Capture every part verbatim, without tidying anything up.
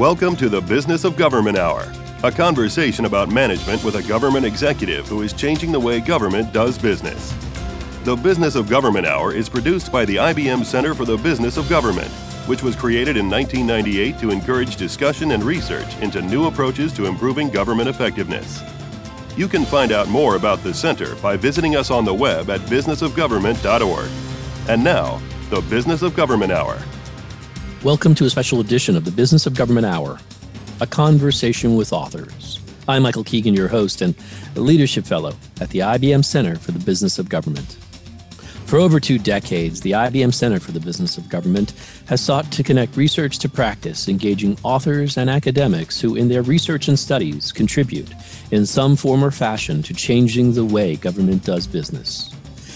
Welcome to the Business of Government Hour, a conversation about management with a government executive who is changing the way government does business. The Business of Government Hour is produced by the I B M Center for the Business of Government, which was created in nineteen ninety-eight to encourage discussion and research into new approaches to improving government effectiveness. You can find out more about the center by visiting us on the web at business of government dot org. And now, the Business of Government Hour. Welcome to a special edition of the Business of Government Hour, a conversation with authors. I'm Michael Keegan, your host and Leadership Fellow at the I B M Center for the Business of Government. For over two decades, the I B M Center for the Business of Government has sought to connect research to practice, engaging authors and academics who, in their research and studies, contribute in some form or fashion to changing the way government does business.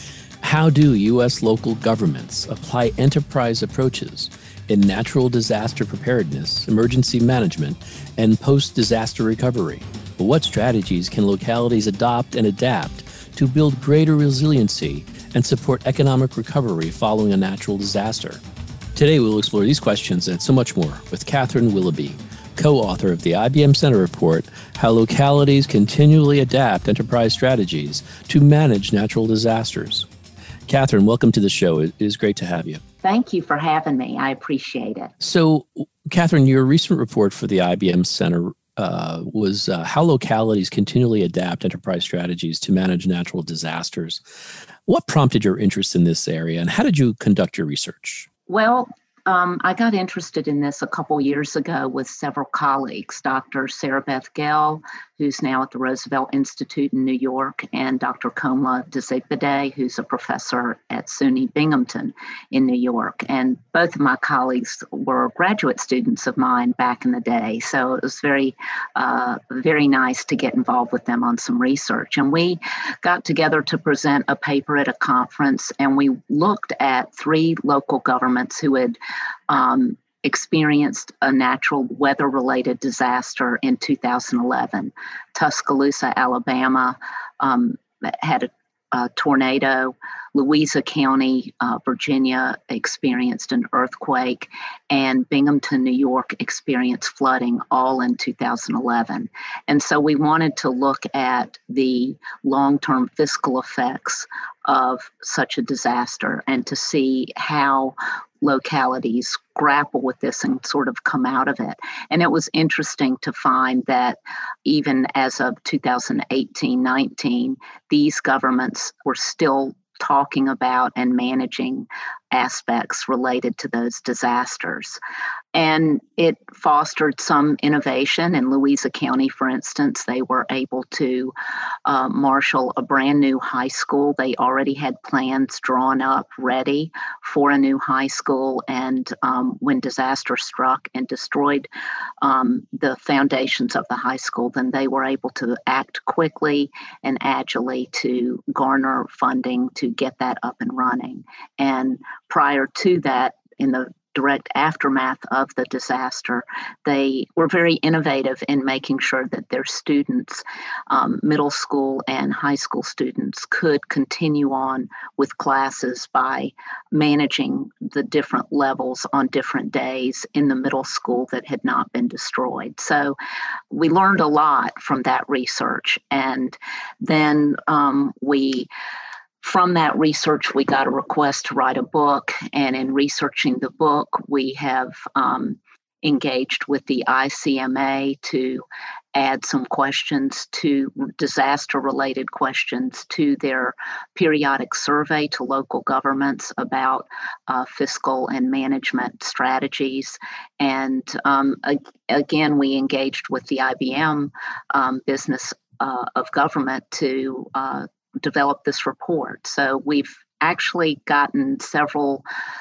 How do U S local governments apply enterprise approaches in natural disaster preparedness, emergency management, and post-disaster recovery? What strategies can localities adopt and adapt to build greater resiliency and support economic recovery following a natural disaster? Today, we'll explore these questions and so much more with Catherine Willoughby, co-author of the I B M Center report, How Localities Continually Adapt Enterprise Strategies to Manage Natural Disasters. Catherine, welcome to the show. It is great to have you. Thank you for having me. I appreciate it. So, Catherine, your recent report for the I B M Center uh, was uh, How Localities Continually Adapt Enterprise Strategies to Manage Natural Disasters. What prompted your interest in this area, and how did you conduct your research? Well, um, I got interested in this a couple years ago with several colleagues, Doctor Sarah Beth Gell, who's now at the Roosevelt Institute in New York, and Doctor Komla Desigbade, who's a professor at SUNY Binghamton in New York. And both of my colleagues were graduate students of mine back in the day, so it was very, uh, very nice to get involved with them on some research. And we got together to present a paper at a conference, and we looked at three local governments who had um, experienced a natural weather-related disaster in two thousand eleven. Tuscaloosa, Alabama, um, had a, a tornado. Louisa County, uh, Virginia, experienced an earthquake, and Binghamton, New York, experienced flooding, all in two thousand eleven. And so we wanted to look at the long-term fiscal effects of such a disaster and to see how localities grapple with this and sort of come out of it. And it was interesting to find that even as of two thousand eighteen nineteen, these governments were still talking about and managing aspects related to those disasters. And it fostered some innovation. In Louisa County, for instance, they were able to uh, marshal a brand new high school. They already had plans drawn up, ready for a new high school. And um, when disaster struck and destroyed um, the foundations of the high school, then they were able to act quickly and agilely to garner funding to get that up and running. And prior to that, in the direct aftermath of the disaster, they were very innovative in making sure that their students, um, middle school and high school students, could continue on with classes by managing the different levels on different days in the middle school that had not been destroyed. So we learned a lot from that research. And then um, we From that research, we got a request to write a book, and in researching the book, we have um, engaged with the I C M A to add some questions to disaster-related questions to their periodic survey to local governments about uh, fiscal and management strategies. And um, ag- again, we engaged with the I B M um, Business uh, of Government to uh, develop this report. So we've actually gotten several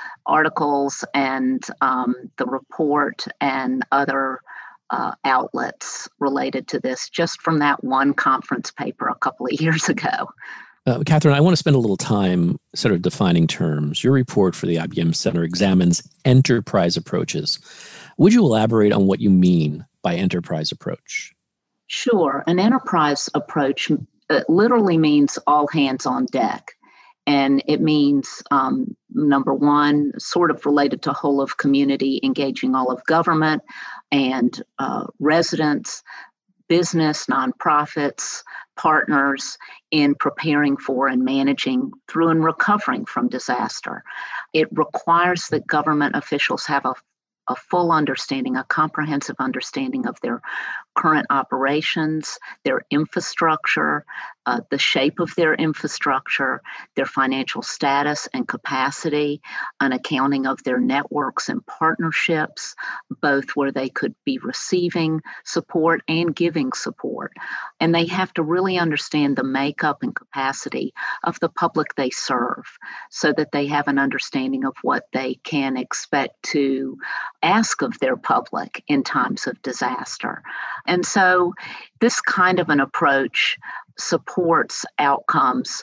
articles and um, the report and other uh, outlets related to this just from that one conference paper a couple of years ago. Uh, Catherine, I want to spend a little time sort of defining terms. Your report for the I B M Center examines enterprise approaches. Would you elaborate on what you mean by enterprise approach? Sure. An enterprise approach It literally means all hands on deck. And it means, um, number one, sort of related to whole of community, engaging all of government and uh, residents, business, nonprofits, partners in preparing for and managing through and recovering from disaster. It requires that government officials have a a full understanding, a comprehensive understanding of their current operations, their infrastructure, uh, the shape of their infrastructure, their financial status and capacity, an accounting of their networks and partnerships, both where they could be receiving support and giving support. And they have to really understand the makeup and capacity of the public they serve so that they have an understanding of what they can expect to ask of their public in times of disaster. And so this kind of an approach supports outcomes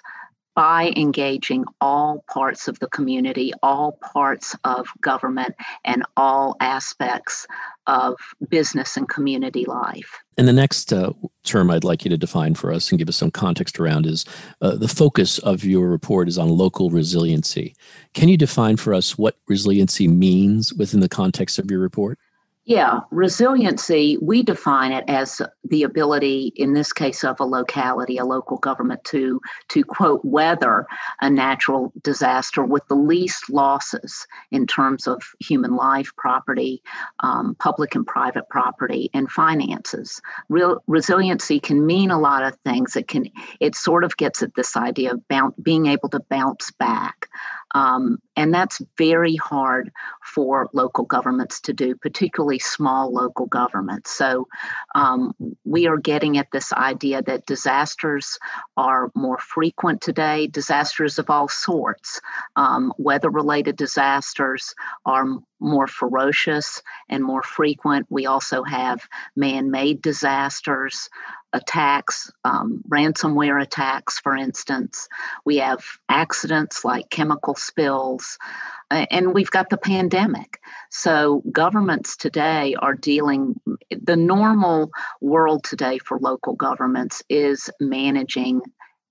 by engaging all parts of the community, all parts of government, and all aspects of business and community life. And the next uh, term I'd like you to define for us and give us some context around is uh, the focus of your report is on local resiliency. Can you define for us what resiliency means within the context of your report? Yeah, resiliency, we define it as the ability, in this case of a locality, a local government, to, to quote, weather a natural disaster with the least losses in terms of human life, property, um, public and private property, and finances. Real resiliency can mean a lot of things. It can, it sort of gets at this idea of bounce, being able to bounce back. Um, and that's very hard for local governments to do, particularly small local governments. So um, we are getting at this idea that disasters are more frequent today, disasters of all sorts. Um, weather-related disasters are more ferocious and more frequent. We also have man-made disasters, attacks, um, ransomware attacks, for instance. We have accidents like chemical spills, uh, and we've got the pandemic. So governments today are dealing, the normal world today for local governments is managing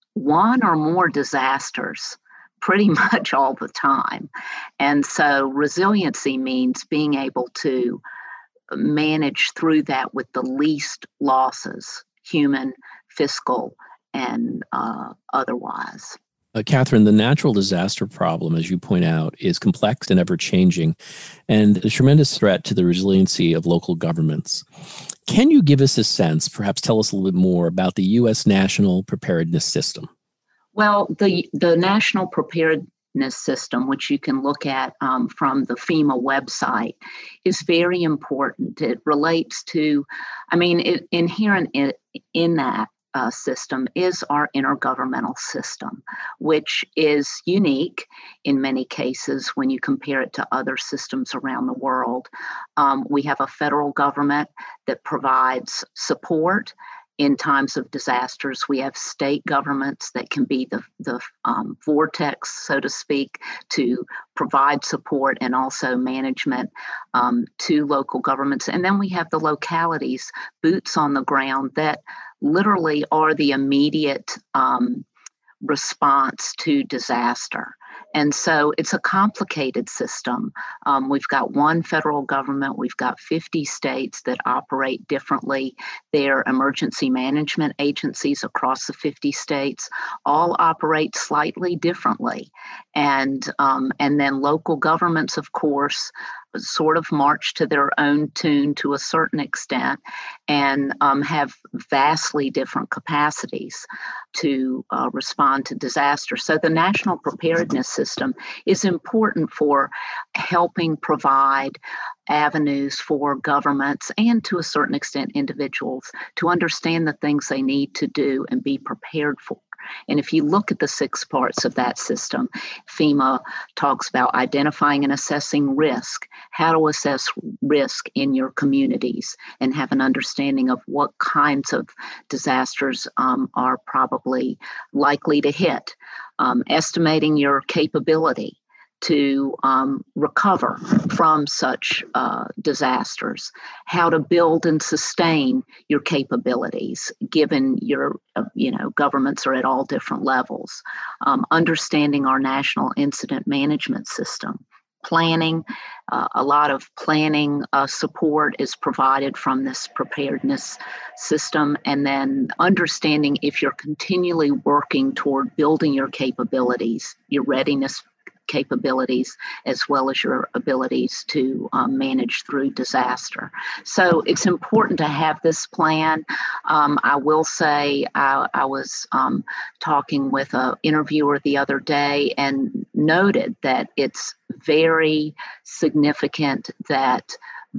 one or more disasters pretty much all the time. And so resiliency means being able to manage through that with the least losses, human, fiscal, and uh, otherwise. Uh, Catherine, the natural disaster problem, as you point out, is complex and ever-changing, and a tremendous threat to the resiliency of local governments. Can you give us a sense, perhaps tell us a little bit more about the U S National Preparedness System? Well, the, the National Preparedness System, which you can look at um, from the FEMA website, is very important. It relates to, I mean, it, inherent in, in that uh, system is our intergovernmental system, which is unique in many cases when you compare it to other systems around the world. Um, we have a federal government that provides support in times of disasters. We have state governments that can be the, the um, vortex, so to speak, to provide support and also management um, to local governments. And then we have the localities, boots on the ground, that literally are the immediate um, response to disaster. And so it's a complicated system. Um, we've got one federal government, we've got fifty states that operate differently. Their emergency management agencies across the fifty states all operate slightly differently. And, um, and then local governments, of course, sort of march to their own tune to a certain extent and um, have vastly different capacities to uh, respond to disaster. So the national preparedness system is important for helping provide avenues for governments and to a certain extent individuals to understand the things they need to do and be prepared for. And if you look at the six parts of that system, FEMA talks about identifying and assessing risk, how to assess risk in your communities and have an understanding of what kinds of disasters um, are probably likely to hit, um, estimating your capability to um, recover from such uh, disasters, how to build and sustain your capabilities, given your, uh, you know, governments are at all different levels, um, understanding our national incident management system. Planning, uh, a lot of planning uh, support is provided from this preparedness system, and then understanding if you're continually working toward building your capabilities, your readiness capabilities, as well as your abilities to um, manage through disaster. So it's important to have this plan. Um, I will say I, I was um, talking with an interviewer the other day and noted that it's very significant that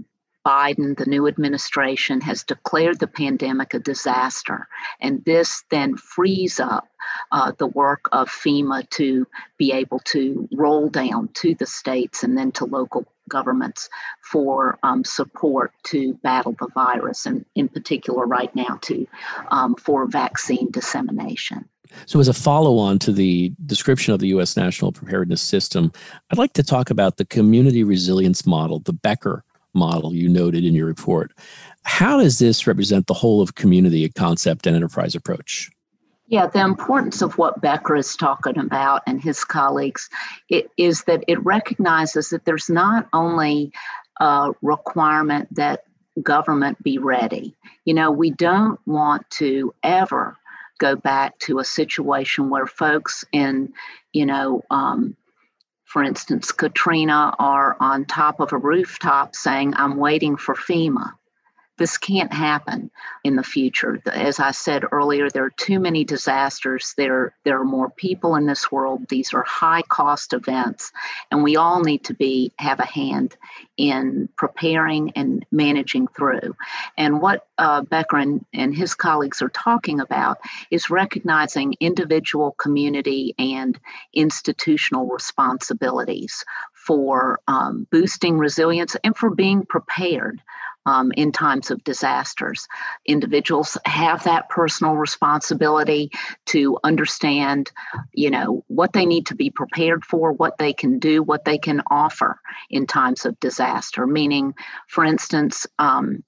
Biden, the new administration, has declared the pandemic a disaster. And this then frees up uh, the work of FEMA to be able to roll down to the states and then to local governments for um, support to battle the virus, and in particular right now to um, for vaccine dissemination. So as a follow-on to the description of the U S National Preparedness System, I'd like to talk about the community resilience model, the Becker model you noted in your report. How does this represent the whole of community concept and enterprise approach? Yeah, the importance of what Becker is talking about and his colleagues it, is that it recognizes that there's not only a requirement that government be ready. You know, we don't want to ever go back to a situation where folks in, you know, um, for instance, Katrina are on top of a rooftop saying, I'm waiting for FEMA. This can't happen in the future. As I said earlier, there are too many disasters. There, there are more people in this world. These are high-cost events, and we all need to be have a hand in preparing and managing through. And what uh, Becker and, and his colleagues are talking about is recognizing individual, community, and institutional responsibilities for um, boosting resilience and for being prepared Um, in times of disasters. Individuals have that personal responsibility to understand, you know, what they need to be prepared for, what they can do, what they can offer in times of disaster. Meaning, for instance, um,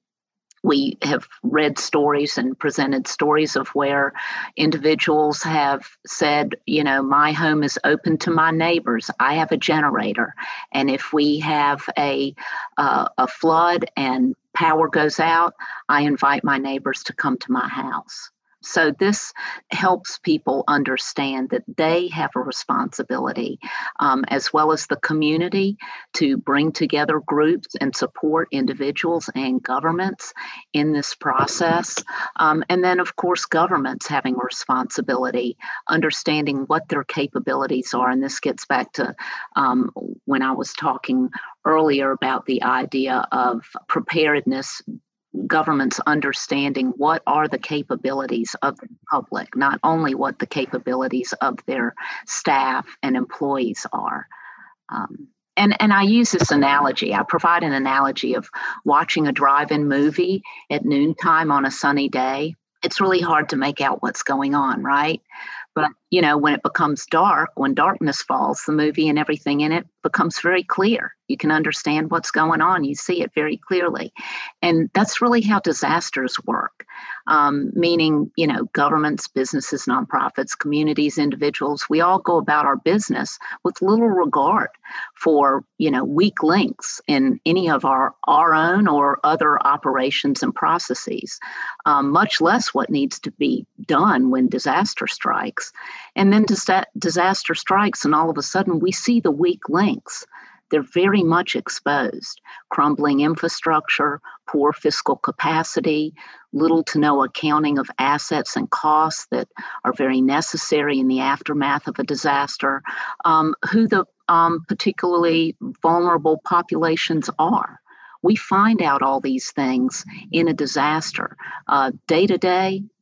we have read stories and presented stories of where individuals have said, you know, my home is open to my neighbors. I have a generator. And if we have a, uh, a flood and power goes out, I invite my neighbors to come to my house. So this helps people understand that they have a responsibility, um, as well as the community, to bring together groups and support individuals and governments in this process. Um, and then, of course, governments having a responsibility, understanding what their capabilities are. And this gets back to um, when I was talking earlier about the idea of preparedness, governments understanding what are the capabilities of the public, not only what the capabilities of their staff and employees are. Um, and, and I use this analogy. I provide an analogy of watching a drive-in movie at noontime on a sunny day. It's really hard to make out what's going on, right? But, you know, when it becomes dark, when darkness falls, the movie and everything in it becomes very clear. You can understand what's going on. You see it very clearly. And that's really how disasters work, um, meaning, you know, governments, businesses, nonprofits, communities, individuals, we all go about our business with little regard for, you know, weak links in any of our, our own or other operations and processes, um, much less what needs to be done when disaster strikes. And then dis- disaster strikes, and all of a sudden we see the weak links. They're very much exposed. Crumbling infrastructure, poor fiscal capacity, little to no accounting of assets and costs that are very necessary in the aftermath of a disaster, um, who the um, particularly vulnerable populations are. We find out all these things in a disaster. Uh, day to day,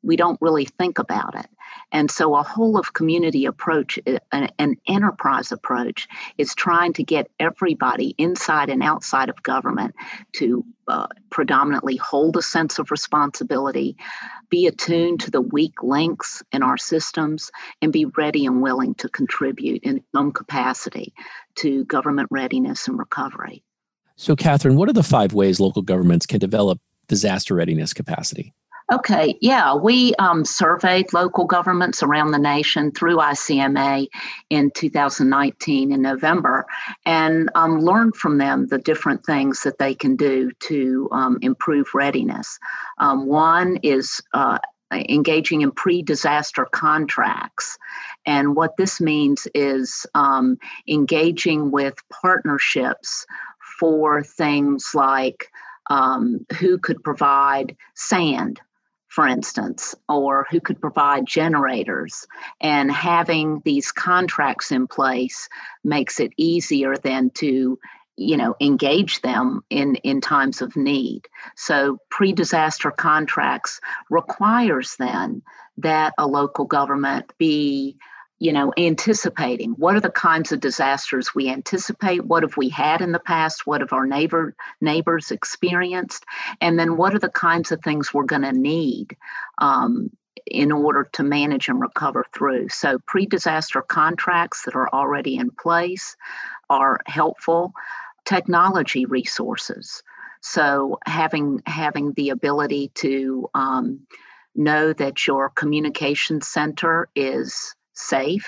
we don't really think about it. And so a whole of community approach, an, an enterprise approach, is trying to get everybody inside and outside of government to uh, predominantly hold a sense of responsibility, be attuned to the weak links in our systems, and be ready and willing to contribute in some capacity to government readiness and recovery. So, Catherine, what are the five ways local governments can develop disaster readiness capacity? Okay, yeah, we um, surveyed local governments around the nation through I C M A in two thousand nineteen in November, and um, learned from them the different things that they can do to um, improve readiness. Um, one is uh, engaging in pre-disaster contracts. And what this means is um, engaging with partnerships for things like um, who could provide sand, for instance, or who could provide generators. And having these contracts in place makes it easier then to, you know, engage them in, in times of need. So pre-disaster contracts requires then that a local government be, you know, anticipating what are the kinds of disasters we anticipate, what have we had in the past, what have our neighbor neighbors experienced, and then what are the kinds of things we're going to need um, in order to manage and recover through. So pre-disaster contracts that are already in place are helpful. Technology resources. So having having the ability to um, know that your communication center is safe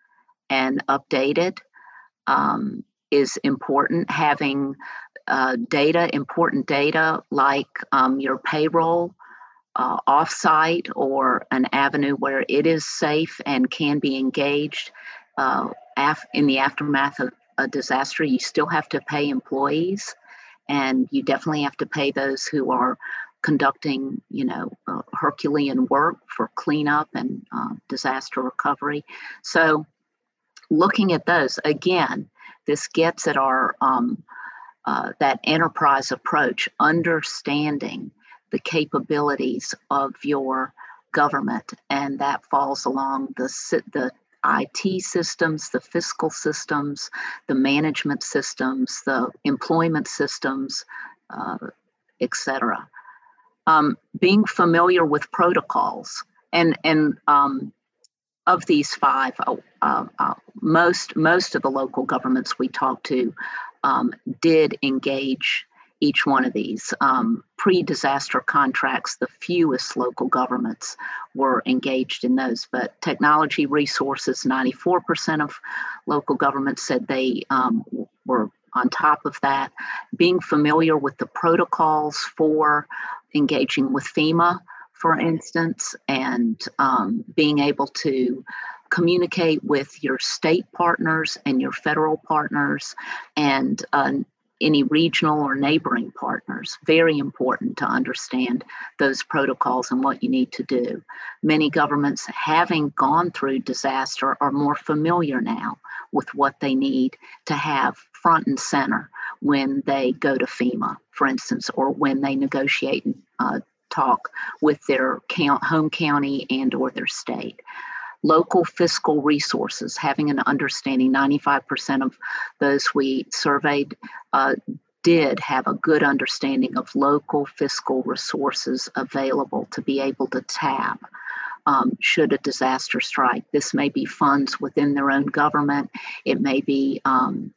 and updated um, is important. Having uh, data, important data like um, your payroll uh, offsite or an avenue where it is safe and can be engaged uh, af- in the aftermath of a disaster. You still have to pay employees, and you definitely have to pay those who are conducting, you know, uh, Herculean work for cleanup and uh, disaster recovery. So looking at those, again, this gets at our, um, uh, that enterprise approach, understanding the capabilities of your government, and that falls along the, the I T systems, the fiscal systems, the management systems, the employment systems, uh, et cetera. Um, being familiar with protocols, and and um, of these five, uh, uh, uh, most most of the local governments we talked to um, did engage each one of these. Um, pre-disaster contracts, the fewest local governments were engaged in those, but technology resources, ninety-four percent of local governments said they um, were on top of that. Being familiar with the protocols for engaging with FEMA, for instance, and um, being able to communicate with your state partners and your federal partners and uh, any regional or neighboring partners. Very important to understand those protocols and what you need to do. Many governments, having gone through disaster, are more familiar now with what they need to have front and center when they go to FEMA, for instance, or when they negotiate and uh, talk with their count, home county and or their state. Local fiscal resources, having an understanding, ninety-five percent of those we surveyed uh, did have a good understanding of local fiscal resources available to be able to tap um, should a disaster strike. This may be funds within their own government. It may be um,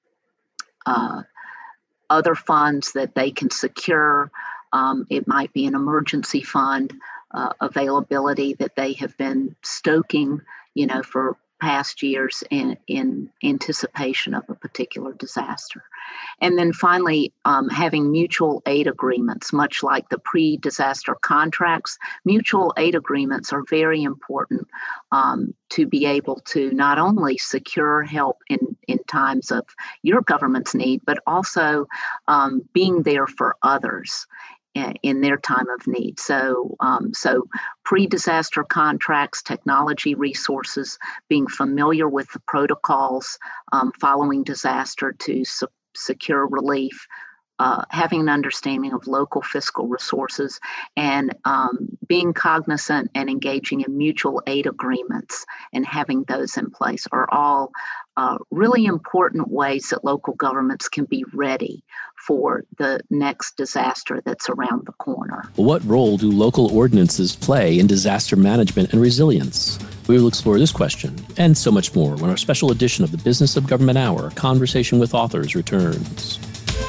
uh, other funds that they can secure. Um, it might be an emergency fund uh, availability that they have been stoking, you know, for past years in, in anticipation of a particular disaster. And then finally, um, having mutual aid agreements, much like the pre-disaster contracts. Mutual aid agreements are very important um, to be able to not only secure help in, in times of your government's need, but also um, being there for others in their time of need. So, um, so pre-disaster contracts, technology resources, being familiar with the protocols um, following disaster to su- secure relief, uh, having an understanding of local fiscal resources and um, being cognizant and engaging in mutual aid agreements and having those in place are all uh, really important ways that local governments can be ready for the next disaster that's around the corner. What role do local ordinances play in disaster management and resilience? We will explore this question and so much more when our special edition of the Business of Government Hour, Conversation with Authors, returns.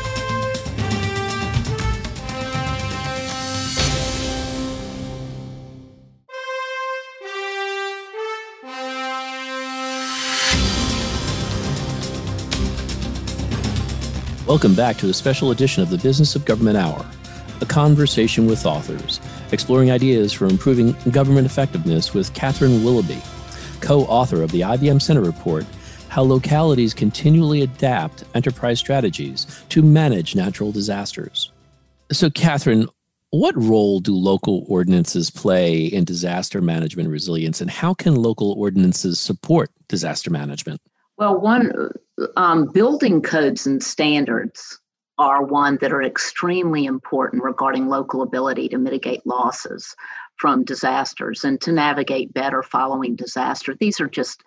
Welcome back to a special edition of the Business of Government Hour, a conversation with authors, exploring ideas for improving government effectiveness with Catherine Willoughby, co-author of the I B M Center Report, How Localities Continually Adapt Enterprise Strategies to Manage Natural Disasters. So, Catherine, what role do local ordinances play in disaster management resilience, and how can local ordinances support disaster management? Well, one, um, building codes and standards are one that are extremely important regarding local ability to mitigate losses from disasters and to navigate better following disaster. These are just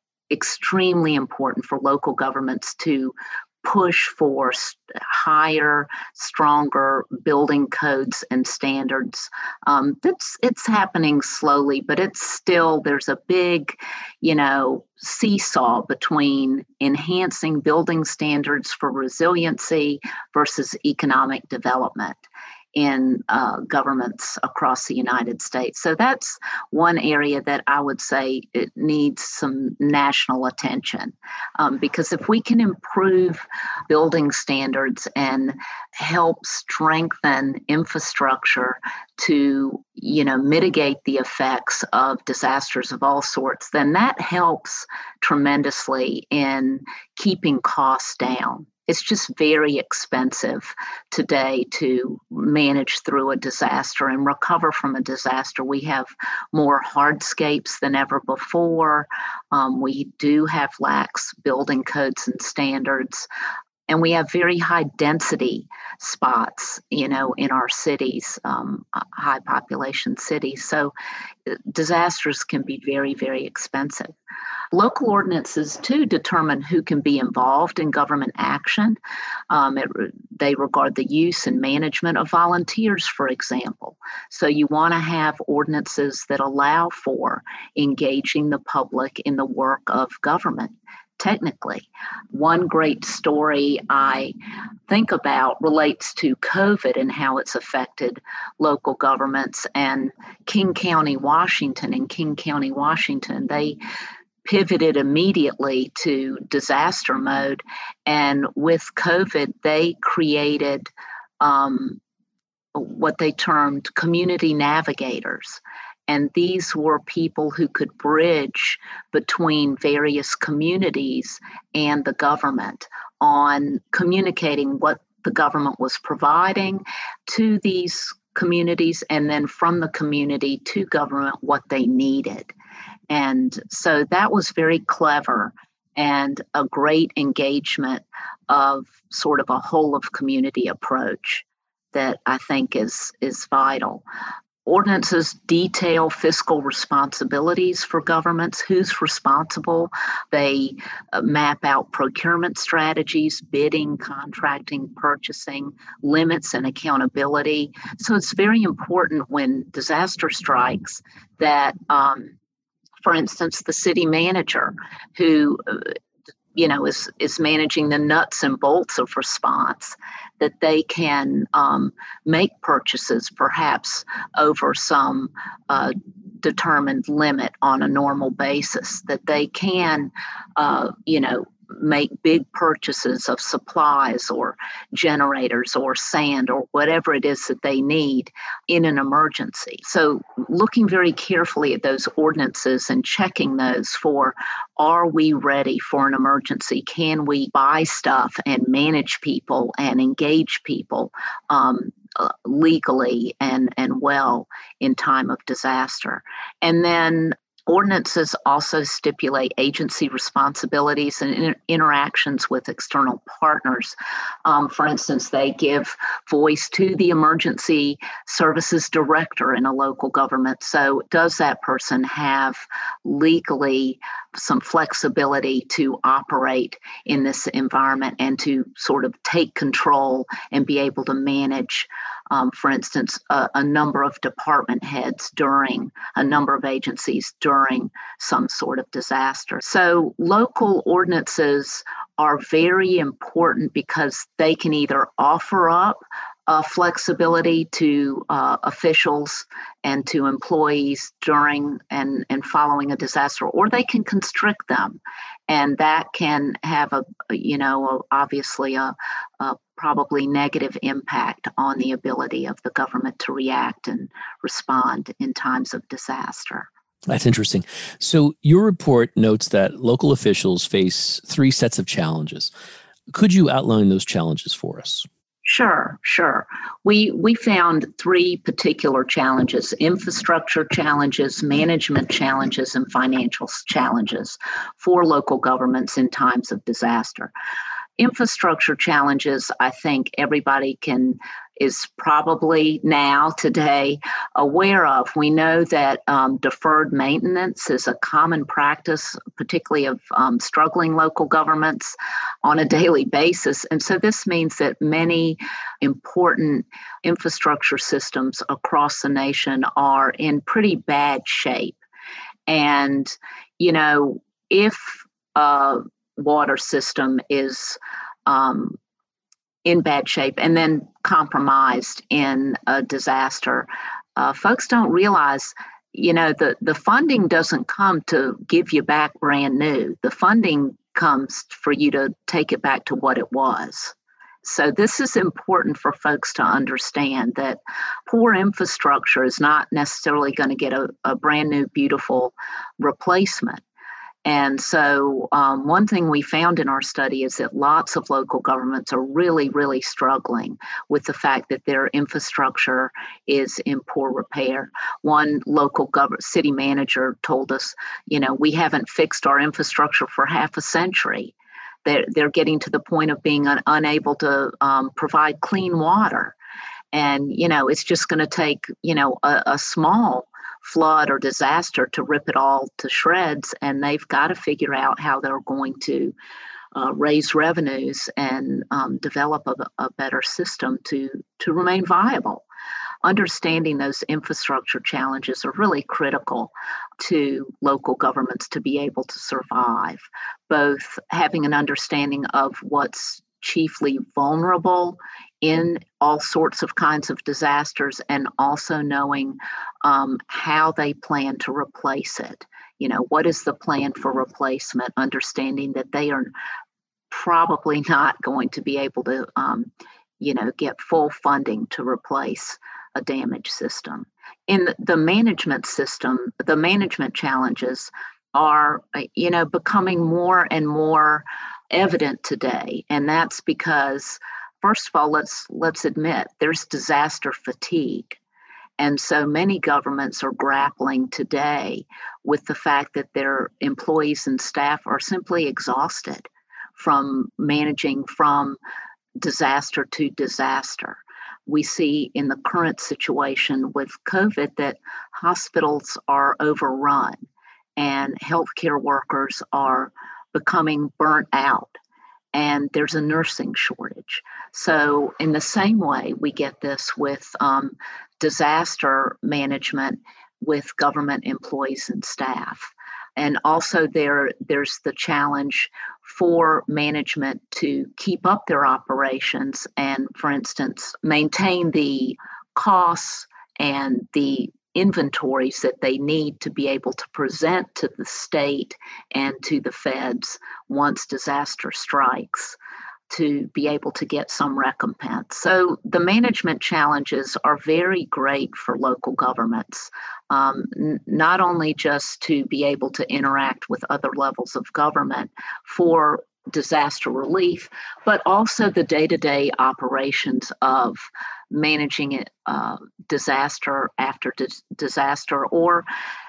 extremely important for local governments to push for higher, stronger building codes and standards. Um, that's it's happening slowly, but it's still, there's a big, you know, seesaw between enhancing building standards for resiliency versus economic development in uh, governments across the United States. So that's one area that I would say it needs some national attention, um, because if we can improve building standards and help strengthen infrastructure to, you know, mitigate the effects of disasters of all sorts, then that helps tremendously in keeping costs down. It's just very expensive today to manage through a disaster and recover from a disaster. We have more hardscapes than ever before. Um, we do have lax building codes and standards. And we have very high density spots, you know, in our cities, um, high population cities. So disasters can be very, very expensive. Local ordinances, too, determine who can be involved in government action. Um, it, they regard the use and management of volunteers, for example. So you want to have ordinances that allow for engaging the public in the work of government. Technically, one great story I think about relates to COVID and how it's affected local governments. And King County, Washington, in King County, Washington, they pivoted immediately to disaster mode. And with COVID, they created um, what they termed community navigators. And these were people who could bridge between various communities and the government on communicating what the government was providing to these communities, and then from the community to government what they needed. And so that was very clever and a great engagement of sort of a whole of community approach that I think is, is vital. Ordinances detail fiscal responsibilities for governments, who's responsible. They uh, map out procurement strategies, bidding, contracting, purchasing, limits, and accountability. So it's very important when disaster strikes that, um, for instance, the city manager who uh, you know, is, is managing the nuts and bolts of response, that they can um, make purchases perhaps over some uh, determined limit on a normal basis, that they can, uh, you know, make big purchases of supplies or generators or sand or whatever it is that they need in an emergency. So looking very carefully at those ordinances and checking those for, are we ready for an emergency? Can we buy stuff and manage people and engage people um, uh, legally and, and well in time of disaster? And then Ordinances also stipulate agency responsibilities and inter- interactions with external partners. Um, for instance, they give voice to the emergency services director in a local government. So does that person have legally some flexibility to operate in this environment and to sort of take control and be able to manage, um, for instance, a, a number of department heads during a number of agencies during some sort of disaster. So local ordinances are very important because they can either offer up uh, flexibility to uh, officials and to employees during and, and following a disaster, or they can constrict them. And that can have a, you know, a, obviously a, a probably negative impact on the ability of the government to react and respond in times of disaster. That's interesting. So your report notes that local officials face three sets of challenges. Could you outline those challenges for us? Sure, sure. We we found three particular challenges: infrastructure challenges, management challenges, and financial challenges for local governments in times of disaster. Infrastructure challenges, I think everybody can is probably now today aware of. We know that um, deferred maintenance is a common practice, particularly of um, struggling local governments on a daily basis. And so this means that many important infrastructure systems across the nation are in pretty bad shape. And, you know, if a water system is um, in bad shape and then compromised in a disaster, uh, folks don't realize, you know, the, the funding doesn't come to give you back brand new. The funding comes for you to take it back to what it was. So this is important for folks to understand, that poor infrastructure is not necessarily going to get a, a brand new, beautiful replacement. And so um, one thing we found in our study is that lots of local governments are really, really struggling with the fact that their infrastructure is in poor repair. One local government city manager told us, you know, we haven't fixed our infrastructure for half a century. They're, they're getting to the point of being un, unable to um, provide clean water. And, you know, it's just going to take, you know, a, a small flood or disaster to rip it all to shreds, and they've got to figure out how they're going to uh, raise revenues and um, develop a, a better system to to remain viable. Understanding those infrastructure challenges are really critical to local governments to be able to survive, both having an understanding of what's chiefly vulnerable in all sorts of kinds of disasters, and also knowing um, how they plan to replace it. You know, what is the plan for replacement, understanding that they are probably not going to be able to, um, you know, get full funding to replace a damaged system. In the management system, the management challenges are, you know, becoming more and more evident today. And that's because, first of all, let's let's admit there's disaster fatigue. And so many governments are grappling today with the fact that their employees and staff are simply exhausted from managing from disaster to disaster. We see in the current situation with COVID that hospitals are overrun and healthcare workers are becoming burnt out, and there's a nursing shortage. So in the same way, we get this with um, disaster management with government employees and staff. And also there, there's the challenge for management to keep up their operations and, for instance, maintain the costs and the inventories that they need to be able to present to the state and to the feds once disaster strikes, to be able to get some recompense. So the management challenges are very great for local governments, um, n- not only just to be able to interact with other levels of government for disaster relief, but also the day-to-day operations of managing it, uh, disaster after dis- disaster, or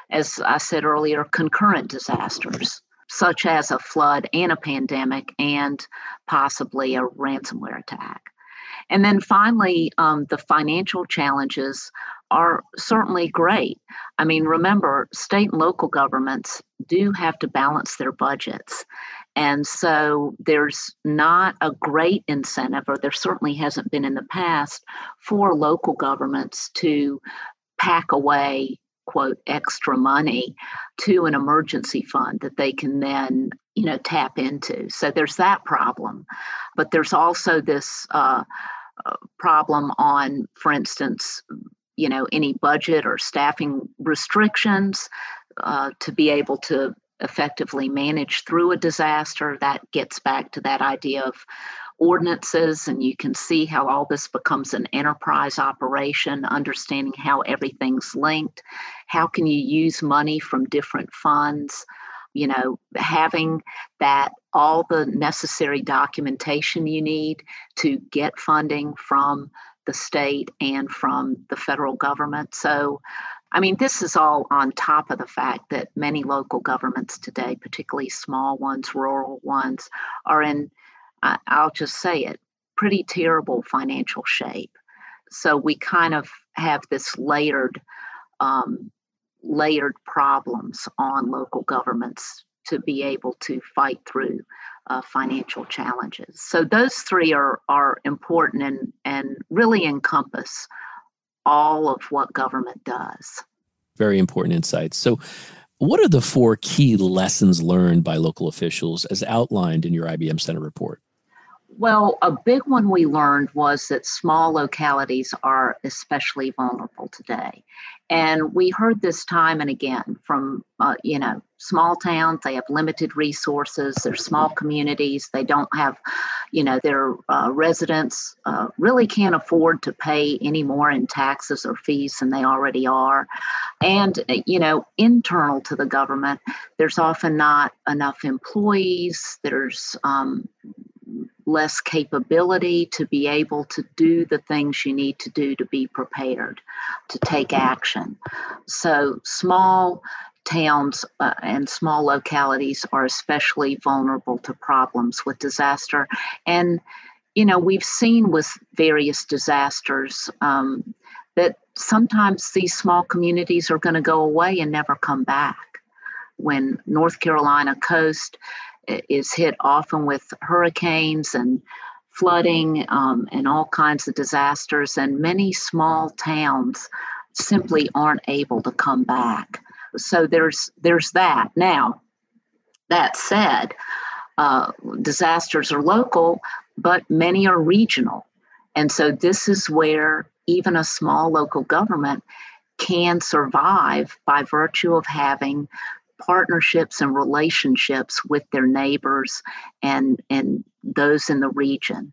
as I said earlier, concurrent disasters, such as a flood and a pandemic and possibly a ransomware attack. And then finally, um, the financial challenges are certainly great. I mean, remember, state and local governments do have to balance their budgets. And so there's not a great incentive, or there certainly hasn't been in the past, for local governments to pack away, quote, extra money to an emergency fund that they can then, you know, tap into. So there's that problem. But there's also this uh, uh, problem on, for instance, you know, any budget or staffing restrictions uh, to be able to effectively manage through a disaster. That gets back to that idea of ordinances, and you can see how all this becomes an enterprise operation, understanding how everything's linked. How can you use money from different funds? You know, having that, all the necessary documentation you need to get funding from the state and from the federal government. So, I mean, this is all on top of the fact that many local governments today, particularly small ones, rural ones, are in, I'll just say it, pretty terrible financial shape. So we kind of have this layered, um, layered problems on local governments to be able to fight through uh, financial challenges. So those three are are important and and really encompass all of what government does. Very important insights. So what are the four key lessons learned by local officials as outlined in your I B M Center report? Well, a big one we learned was that small localities are especially vulnerable today. And we heard this time and again from, uh, you know, small towns. They have limited resources. They're small communities. They don't have, you know, their uh, residents uh, really can't afford to pay any more in taxes or fees than they already are. And, you know, internal to the government, there's often not enough employees. There's um, less capability to be able to do the things you need to do to be prepared, to take action. So small towns uh, and small localities are especially vulnerable to problems with disaster. And, you know, we've seen with various disasters um, that sometimes these small communities are going to go away and never come back. When North Carolina coast is hit often with hurricanes and flooding um, and all kinds of disasters, and many small towns simply aren't able to come back. So there's there's that. Now, that said, uh, disasters are local, but many are regional. And so this is where even a small local government can survive by virtue of having partnerships and relationships with their neighbors and, and those in the region.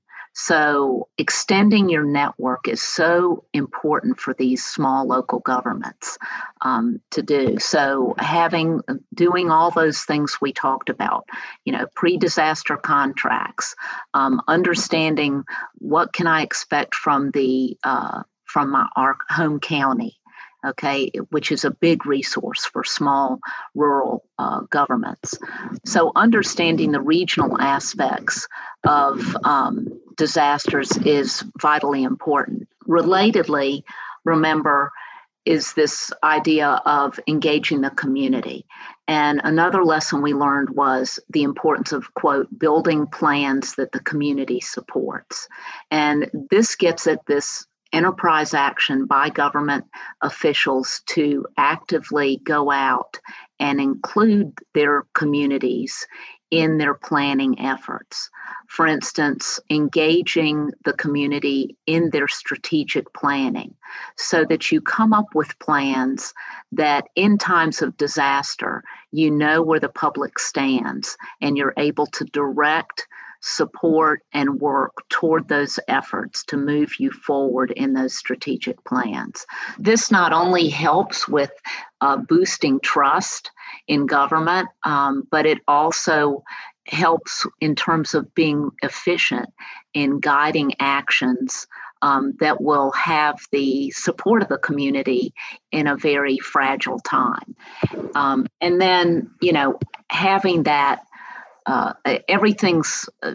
So extending your network is so important for these small local governments um, to do. So having, doing all those things we talked about, you know, pre-disaster contracts, um, understanding what can I expect from the, uh, from my, our home county, okay, which is a big resource for small rural uh, governments. So understanding the regional aspects of um, disasters is vitally important. Relatedly, remember, is this idea of engaging the community. And another lesson we learned was the importance of, quote, building plans that the community supports. And this gets at this enterprise action by government officials to actively go out and include their communities in their planning efforts. For instance, engaging the community in their strategic planning so that you come up with plans that in times of disaster, you know where the public stands and you're able to direct, support, and work toward those efforts to move you forward in those strategic plans. This not only helps with uh, boosting trust in government, um, but it also helps in terms of being efficient in guiding actions um, that will have the support of the community in a very fragile time. Um, and then, you know, having that, uh, everything's, uh,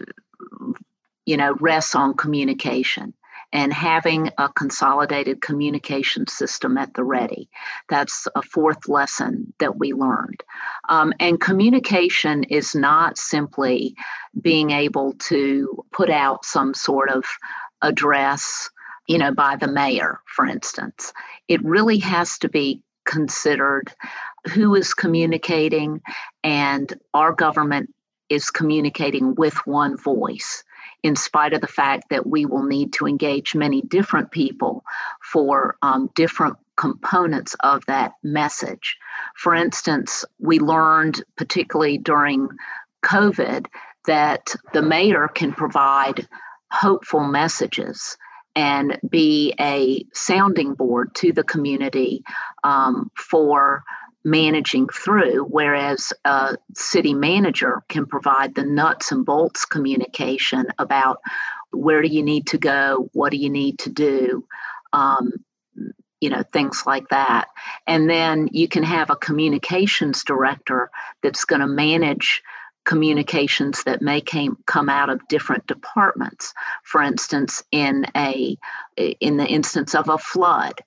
you know, rests on communication. And having a consolidated communication system at the ready. That's a fourth lesson that we learned. Um, and communication is not simply being able to put out some sort of address, you know, by the mayor, for instance. It really has to be considered who is communicating, and our government is communicating with one voice, in spite of the fact that we will need to engage many different people for um, different components of that message. For instance, we learned, particularly during COVID, that the mayor can provide hopeful messages and be a sounding board to the community um, for managing through, whereas a city manager can provide the nuts and bolts communication about where do you need to go, what do you need to do, um, you know, things like that. And then you can have a communications director that's going to manage communications that may came, come out of different departments. For instance, in a in the instance of a flood,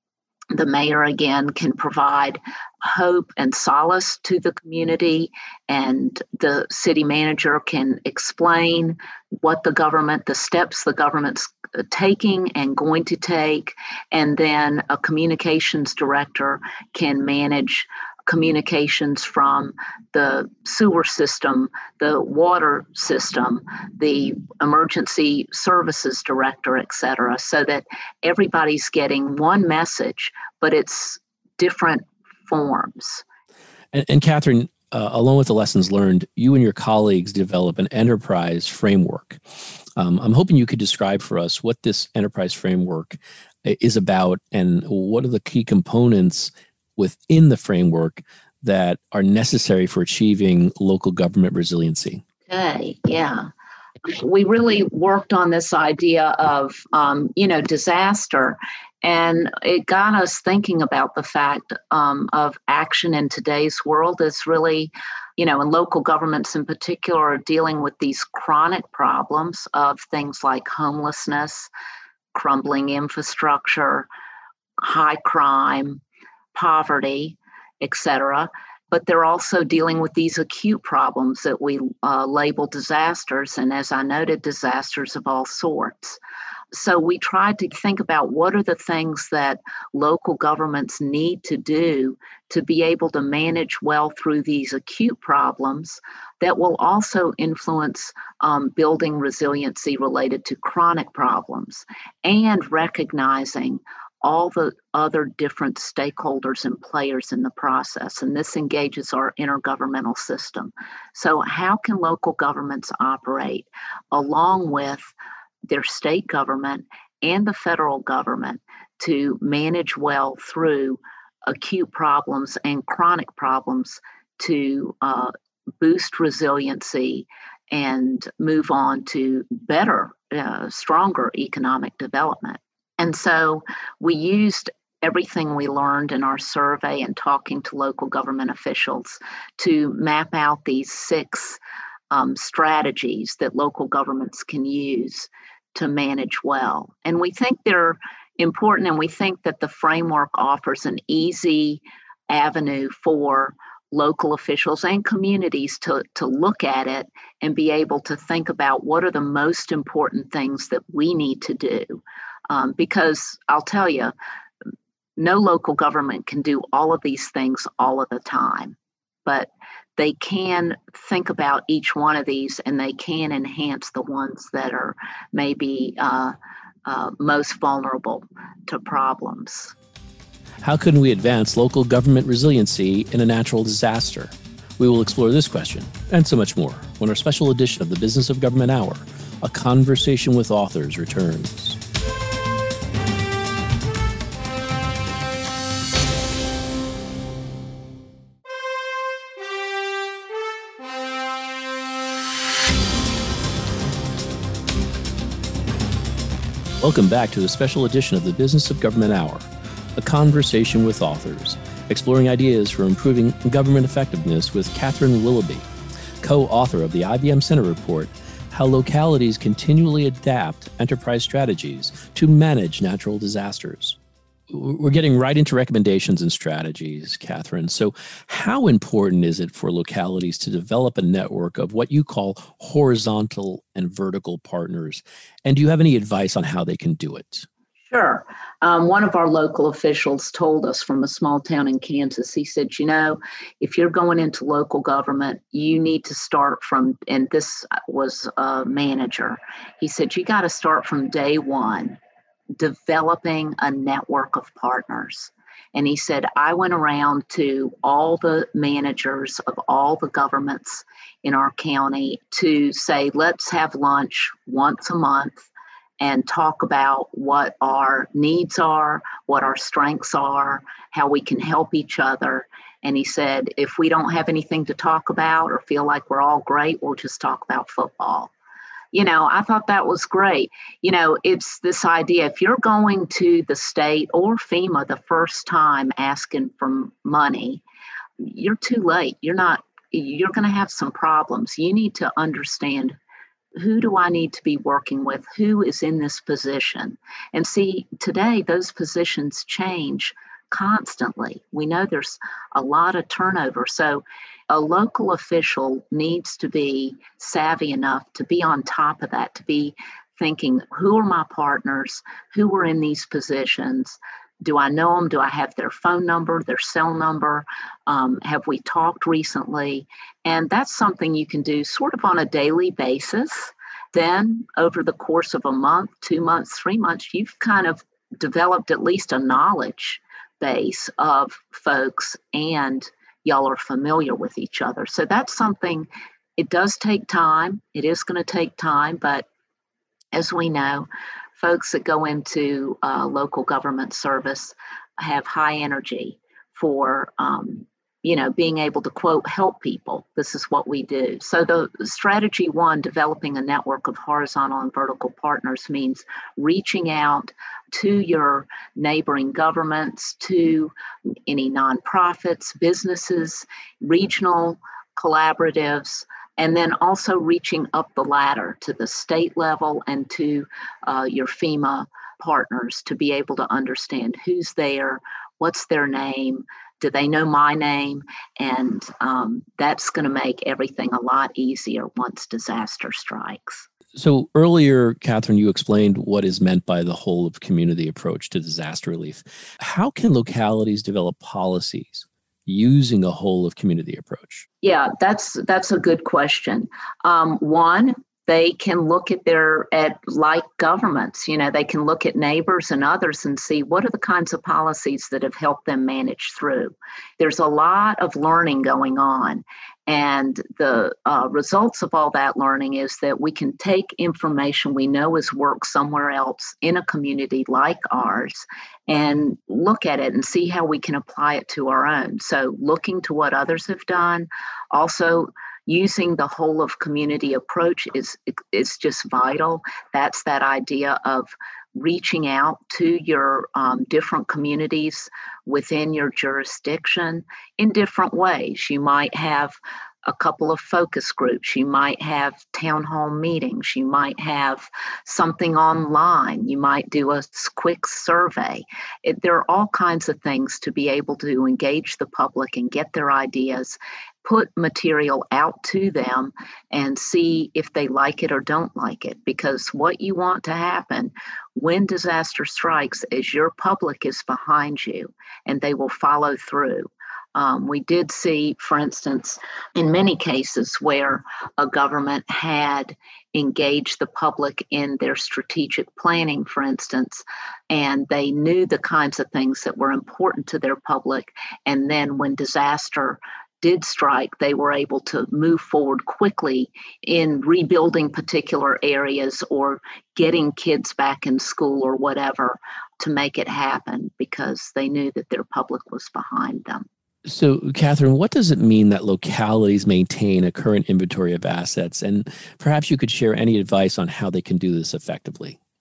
the mayor, again, can provide hope and solace to the community, and the city manager can explain what the government, the steps the government's taking and going to take, and then a communications director can manage communications from the sewer system, the water system, the emergency services director, et cetera, so that everybody's getting one message, but it's different forms. And, and Catherine, uh, along with the lessons learned, you and your colleagues develop an enterprise framework. Um, I'm hoping you could describe for us what this enterprise framework is about and what are the key components within the framework that are necessary for achieving local government resiliency. Okay, yeah. We really worked on this idea of, um, you know, disaster, and it got us thinking about the fact um, of action in today's world is really, you know, and local governments in particular are dealing with these chronic problems of things like homelessness, crumbling infrastructure, high crime, poverty, et cetera. But they're also dealing with these acute problems that we uh, label disasters, and as I noted, disasters of all sorts. So we tried to think about what are the things that local governments need to do to be able to manage well through these acute problems that will also influence um, building resiliency related to chronic problems, and recognizing all the other different stakeholders and players in the process. And this engages our intergovernmental system. So how can local governments operate along with their state government and the federal government to manage well through acute problems and chronic problems to uh, boost resiliency and move on to better, uh, stronger economic development? And so we used everything we learned in our survey and talking to local government officials to map out these six um, strategies that local governments can use to manage well. And we think they're important, and we think that the framework offers an easy avenue for local officials and communities to, to look at it and be able to think about what are the most important things that we need to do. Um, because I'll tell you, no local government can do all of these things all of the time, but they can think about each one of these, and they can enhance the ones that are maybe uh, uh, most vulnerable to problems. How can we advance local government resiliency in a natural disaster? We will explore this question and so much more when our special edition of the Business of Government Hour, A Conversation with Authors, returns. Welcome back to a special edition of the Business of Government Hour, a conversation with authors, exploring ideas for improving government effectiveness with Catherine Willoughby, co-author of the I B M Center Report, How Localities Continually Adapt Enterprise Strategies to Manage Natural Disasters. We're getting right into recommendations and strategies, Catherine. So how important is it for localities to develop a network of what you call horizontal and vertical partners? And do you have any advice on how they can do it? Sure. Um, one of our local officials told us from a small town in Kansas, he said, you know, if you're going into local government, you need to start from, and this was a manager, he said, you got to start from day one, developing a network of partners. And he said, I went around to all the managers of all the governments in our county to say, let's have lunch once a month and talk about what our needs are, what our strengths are, how we can help each other. And he said, if we don't have anything to talk about or feel like we're all great, we'll just talk about football. You know, I thought that was great. You know, it's this idea, if you're going to the state or FEMA the first time asking for money, you're too late. You're not, you're going to have some problems. You need to understand, who do I need to be working with? Who is in this position? And see, today, those positions change constantly. We know there's a lot of turnover. So a local official needs to be savvy enough to be on top of that, to be thinking, who are my partners? Who are in these positions? Do I know them? Do I have their phone number, their cell number? Um, have we talked recently? And that's something you can do sort of on a daily basis. Then over the course of a month, two months, three months, you've kind of developed at least a knowledge base of folks, and y'all are familiar with each other. So that's something, it does take time. It is going to take time, but as we know, folks that go into uh, local government service have high energy for, um, you know, being able to, quote, help people. This is what we do. So the strategy one, developing a network of horizontal and vertical partners, means reaching out to your neighboring governments, to any nonprofits, businesses, regional collaboratives, and then also reaching up the ladder to the state level and to uh, your FEMA partners to be able to understand who's there, what's their name, do they know my name? And um, that's going to make everything a lot easier once disaster strikes. So earlier, Catherine, you explained what is meant by the whole of community approach to disaster relief. How can localities develop policies using a whole of community approach? Yeah, that's that's a good question. Um, one, they can look at their, at like governments, you know, they can look at neighbors and others and see what are the kinds of policies that have helped them manage through. There's a lot of learning going on. And the uh, results of all that learning is that we can take information we know has worked somewhere else in a community like ours and look at it and see how we can apply it to our own. So looking to what others have done, also using the whole of community approach is is just vital. That's that idea of reaching out to your um, different communities within your jurisdiction in different ways. You might have a couple of focus groups. You might have town hall meetings. You might have something online. You might do a quick survey. It, there are all kinds of things to be able to engage the public and get their ideas, put material out to them and see if they like it or don't like it. Because what you want to happen when disaster strikes is your public is behind you and they will follow through. Um, we did see, for instance, in many cases where a government had engaged the public in their strategic planning, for instance, and they knew the kinds of things that were important to their public. And then when disaster did strike, they were able to move forward quickly in rebuilding particular areas or getting kids back in school or whatever to make it happen because they knew that their public was behind them. So, Catherine, what does it mean that localities maintain a current inventory of assets? And perhaps you could share any advice on how they can do this effectively.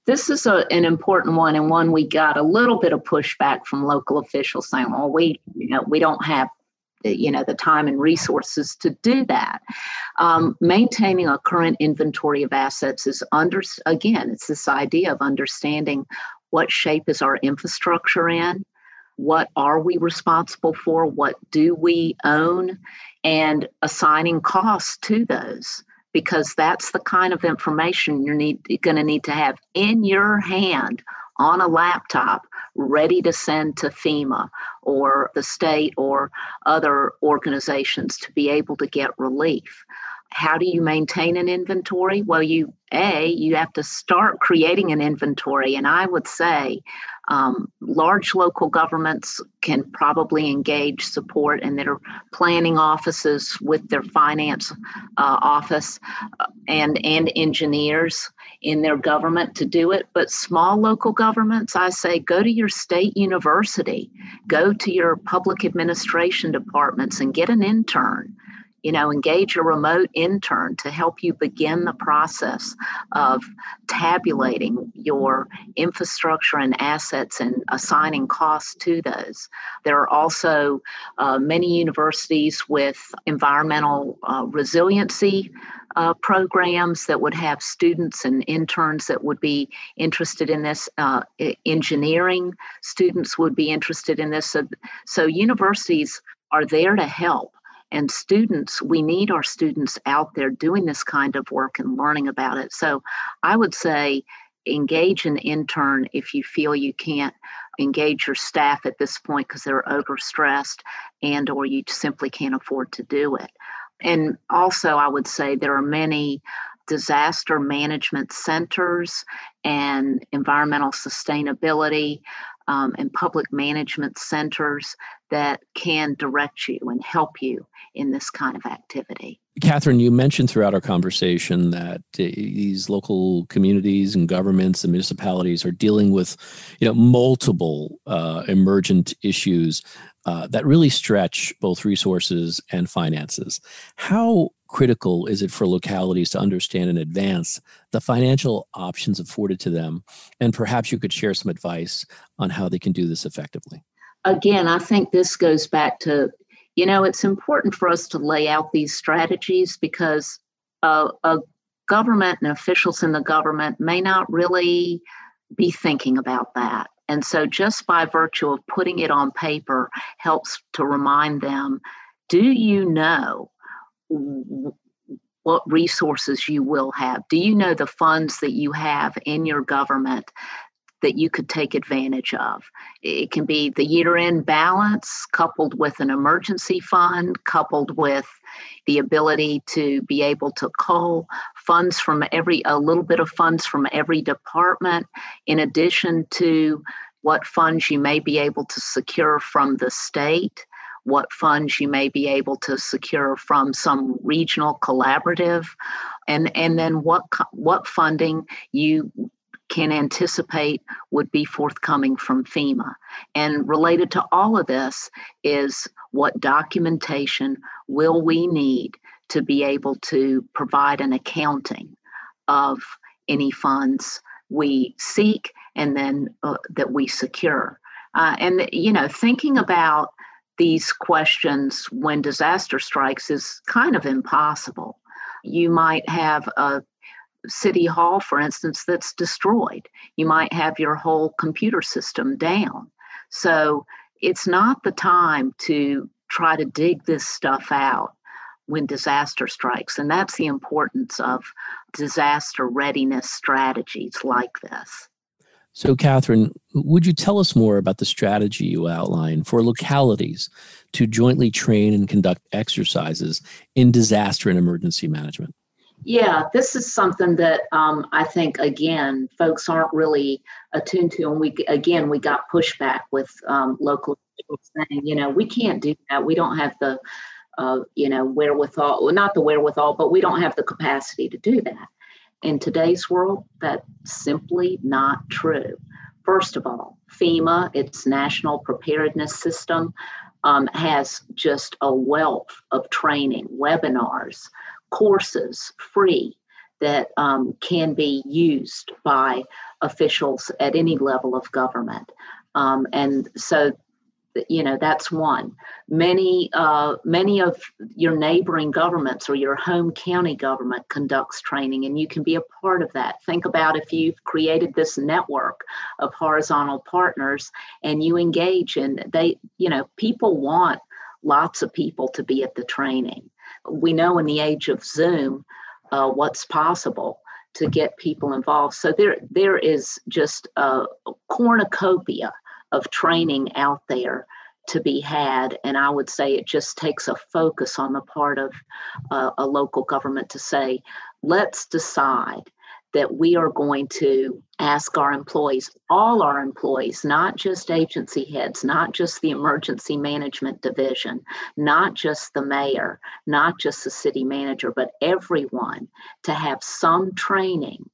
This is a, an important one, and one we got a little bit of pushback from local officials saying, well, we, you know, we don't have the, you know, the time and resources to do that. Um, maintaining a current inventory of assets is under, again, it's this idea of understanding what shape is our infrastructure in, what are we responsible for, what do we own, and assigning costs to those, because that's the kind of information you're need, going to need to have in your hand on a laptop, ready to send to FEMA or the state or other organizations to be able to get relief. How do you maintain an inventory? Well, you, A, you have to start creating an inventory. And I would say um, large local governments can probably engage support in their planning offices with their finance uh, office uh, and, and engineers in their government to do it. But small local governments, I say, go to your state university, go to your public administration departments and get an intern. You know, engage a remote intern to help you begin the process of tabulating your infrastructure and assets and assigning costs to those. There are also uh, many universities with environmental uh, resiliency uh, programs that would have students and interns that would be interested in this. Uh, engineering students would be interested in this. So, so universities are there to help. And students, we need our students out there doing this kind of work and learning about it. So I would say engage an intern if you feel you can't engage your staff at this point because they're overstressed and or you simply can't afford to do it. And also I would say there are many disaster management centers and environmental sustainability um, and public management centers that can direct you and help you in this kind of activity. Catherine, you mentioned throughout our conversation that uh, these local communities and governments and municipalities are dealing with, you know, multiple uh, emergent issues uh, that really stretch both resources and finances. How critical is it for localities to understand in advance the financial options afforded to them? And perhaps you could share some advice on how they can do this effectively. Again, I think this goes back to, you know, it's important for us to lay out these strategies because uh, a government and officials in the government may not really be thinking about that. And so just by virtue of putting it on paper helps to remind them, do you know what resources you will have? Do you know the funds that you have in your government that you could take advantage of? It can be the year-end balance coupled with an emergency fund, coupled with the ability to be able to cull funds from every, a little bit of funds from every department, in addition to what funds you may be able to secure from the state, what funds you may be able to secure from some regional collaborative, and, and then what, what funding you can anticipate would be forthcoming from FEMA. And related to all of this is what documentation will we need to be able to provide an accounting of any funds we seek and then uh, that we secure. Uh, and, you know, thinking about these questions when disaster strikes is kind of impossible. You might have a City Hall, for instance, that's destroyed. You might have your whole computer system down. So it's not the time to try to dig this stuff out when disaster strikes. And that's the importance of disaster readiness strategies like this. So, Catherine, would you tell us more about the strategy you outline for localities to jointly train and conduct exercises in disaster and emergency management? Yeah, this is something that um, I think, again, folks aren't really attuned to. And we, again, we got pushback with um, local people saying, you know, we can't do that. We don't have the, uh, you know, wherewithal, well, not the wherewithal, but we don't have the capacity to do that. In today's world, that's simply not true. First of all, FEMA, its national preparedness system, um, has just a wealth of training, webinars, courses, free, that um, can be used by officials at any level of government. Um, and so, you know, that's one. Many, uh, many of your neighboring governments or your home county government conducts training, and you can be a part of that. Think about if you've created this network of horizontal partners and you engage in, they, you know, people want lots of people to be at the training. We know in the age of Zoom, uh, what's possible to get people involved. So there, there is just a cornucopia of training out there to be had. And I would say it just takes a focus on the part of uh, a local government to say, let's decide that we are going to ask our employees, all our employees, not just agency heads, not just the emergency management division, not just the mayor, not just the city manager, but everyone to have some training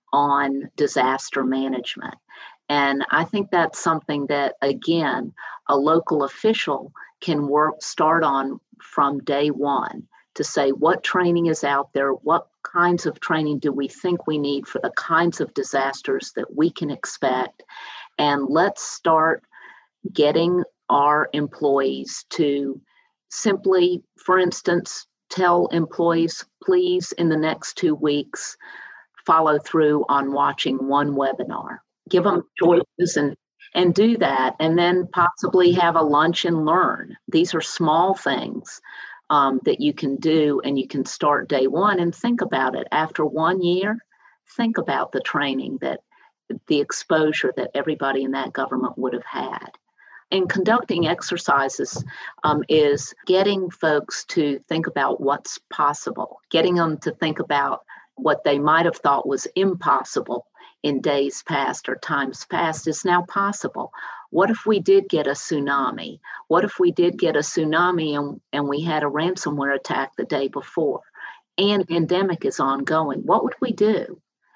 on disaster management. And I think that's something that, again, a local official can work, start on from day one to say what training is out there, what kinds of training do we think we need for the kinds of disasters that we can expect. And let's start getting our employees to simply, for instance, tell employees, please, in the next two weeks, follow through on watching one webinar. Give them choices and, and do that, and then possibly have a lunch and learn. These are small things um, that you can do, and you can start day one and think about it. After one year, think about the training that the exposure that everybody in that government would have had. And conducting exercises um, is getting folks to think about what's possible, getting them to think about what they might have thought was impossible in days past or times past is now possible. What if we did get a tsunami? What if we did get a tsunami and, and we had a ransomware attack the day before and pandemic is ongoing? What would we do?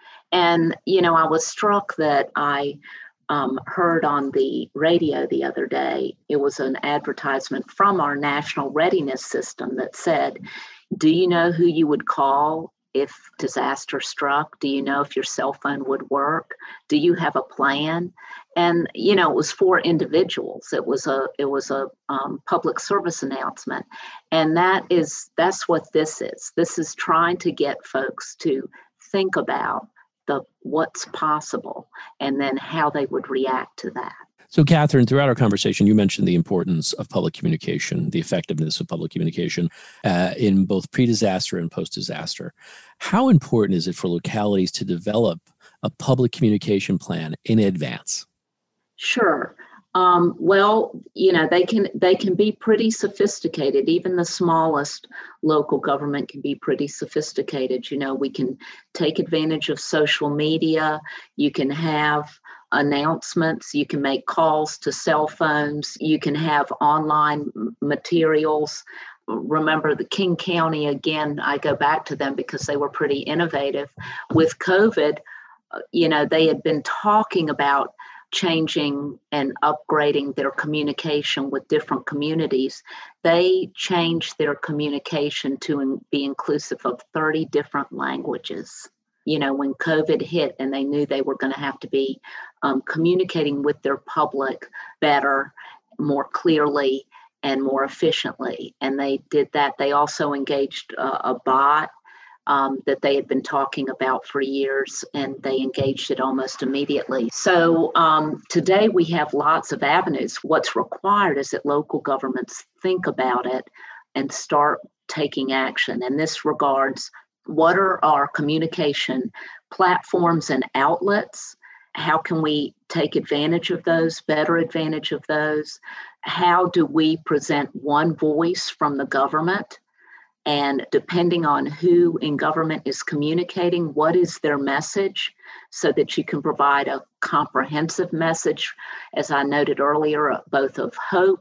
And, you know, I was struck that I um, heard on the radio the other day, it was an advertisement from our national readiness system that said, do you know who you would call if disaster struck? Do you know if your cell phone would work? Do you have a plan? And, you know, it was for individuals. It was a it was a um, public service announcement. And that is that's what this is. This is trying to get folks to think about the what's possible and then how they would react to that. So, Catherine, throughout our conversation, you mentioned the importance of public communication, the effectiveness of public communication uh, in both pre-disaster and post-disaster. How important is it for localities to develop a public communication plan in advance? Sure. Um, well, you know, they can they can be pretty sophisticated. Even the smallest local government can be pretty sophisticated. You know, we can take advantage of social media. You can have announcements. You can make calls to cell phones. You can have online materials. Remember the King County, again, I go back to them because they were pretty innovative. With COVID, you know, they had been talking about changing and upgrading their communication with different communities. They changed their communication to be inclusive of thirty different languages. You know, when COVID hit and they knew they were going to have to be um, communicating with their public better, more clearly, and more efficiently. And they did that. They also engaged uh, a bot um, that they had been talking about for years, and they engaged it almost immediately. So um, today we have lots of avenues. What's required is that local governments think about it and start taking action. And this regards what are our communication platforms and outlets? How can we take advantage of those, better advantage of those? How do we present one voice from the government? And depending on who in government is communicating, what is their message so that you can provide a comprehensive message, as I noted earlier, both of hope,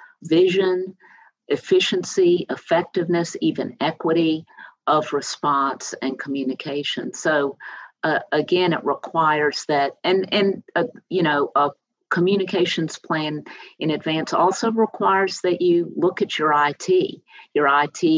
vision, efficiency, effectiveness, even equity of response and communication. So uh, again, it requires that, and, and uh, you know, a communications plan in advance also requires that you look at your I T, your I T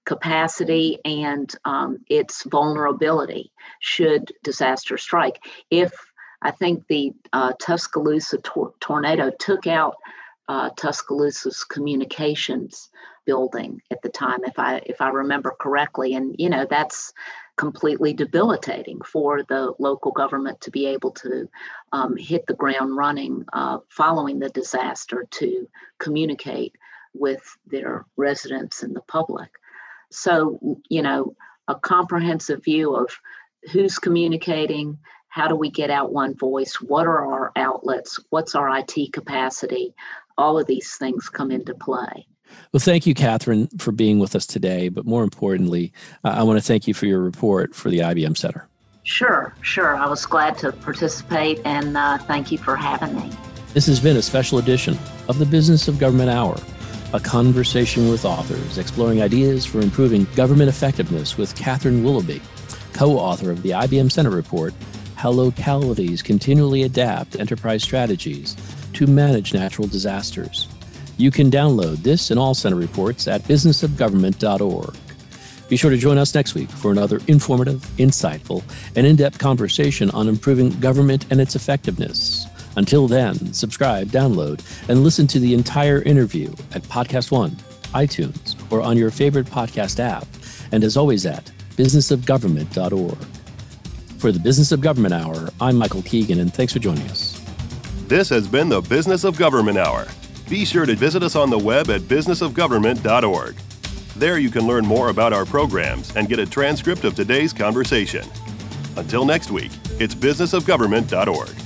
capacity and um, its vulnerability should disaster strike. If I think the uh, Tuscaloosa tor- tornado took out uh, Tuscaloosa's communications building at the time, if I if I remember correctly, and you know that's completely debilitating for the local government to be able to um, hit the ground running uh, following the disaster to communicate with their residents and the public. So, you know, a comprehensive view of who's communicating, how do we get out one voice, what are our outlets, what's our I T capacity, all of these things come into play. Well, thank you, Catherine, for being with us today. But more importantly, uh, I want to thank you for your report for the I B M Center. Sure, sure. I was glad to participate, and uh, thank you for having me. This has been a special edition of the Business of Government Hour, a conversation with authors exploring ideas for improving government effectiveness with Catherine Willoughby, co-author of the I B M Center report, How Localities Continually Adapt Enterprise Strategies to Manage Natural Disasters. You can download this and all Center reports at business of government dot org. Be sure to join us next week for another informative, insightful, and in-depth conversation on improving government and its effectiveness. Until then, subscribe, download, and listen to the entire interview at Podcast One, iTunes, or on your favorite podcast app, and as always at business of government dot org. For the Business of Government Hour, I'm Michael Keegan, and thanks for joining us. This has been the Business of Government Hour. Be sure to visit us on the web at business of government dot org. There you can learn more about our programs and get a transcript of today's conversation. Until next week, it's business of government dot org.